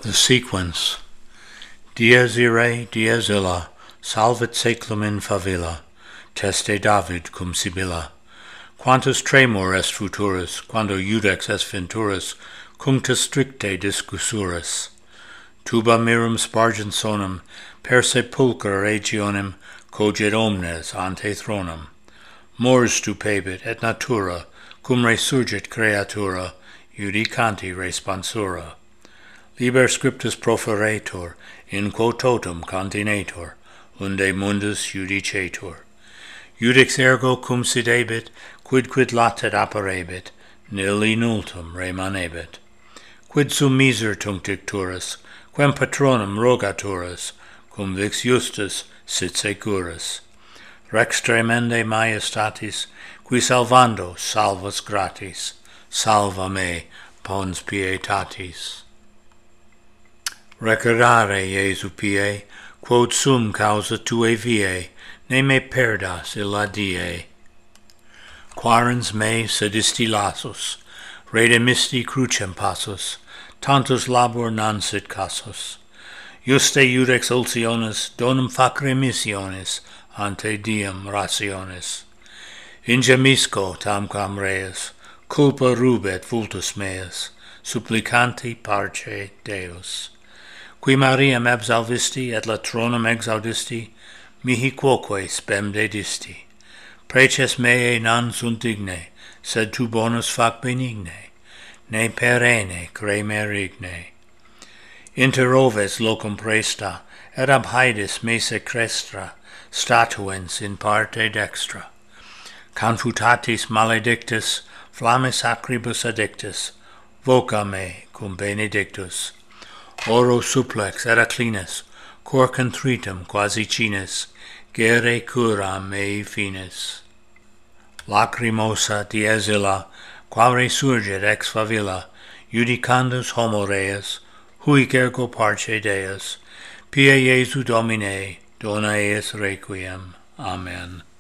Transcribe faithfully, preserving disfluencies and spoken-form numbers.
The sequence. Dies irae, dies illa, salvet seclum in favilla, teste David cum Sibylla. Quantus tremor est futurus, quando iudex est venturus, cunctus stricte discussurus. Tuba mirum spargent sonum, per sepulchra regionem, cogit omnes ante thronum. Mors stupebit et natura, cum resurgit creatura, judicanti responsura. Liber scriptus proferetur, in quo totum continetur, unde mundus judicetur. Judex ergo cum sidebit, quidquid latet apparebit, nil inultum remanebit. Quid sum miser tunc dicturus, quem patronum rogaturus, cum vix justus sit securus. Rex tremende majestatis, qui salvando salvas gratis, salva me, pons pietatis. Recordare, Iesu pie, quod sum causa tuae viae, ne me perdas illa die. Quarens me sedisti lasus, redemisti crucem passus, tantus labor non sit casus. Juste iudex ulcionis, donum fac remissionis, ante diem rationis. Ingemisco tamquam reis, culpa rubet vultus meus, supplicanti parce Deus. Qui Mariam absolvisti et latronum exaudisti, mihi quoque spem dedisti. Preces mea non sunt digne, sed tu bonus fac benigne, ne perenne creme rigne. Inter oves locum presta, et ab haedis me secrestra, statuens in parte dextra. Confutatis maledictus, flammis acribus addictus, voca me cum benedictus. Oro supplex et acclinis, cor contritum quasi cinis, gere curam mei finis. Lacrimosa dies illa, quare surgit ex favilla, judicandus homo reus, huic ergo parce Deus, pie Iesu Domine, dona eis requiem. Amen.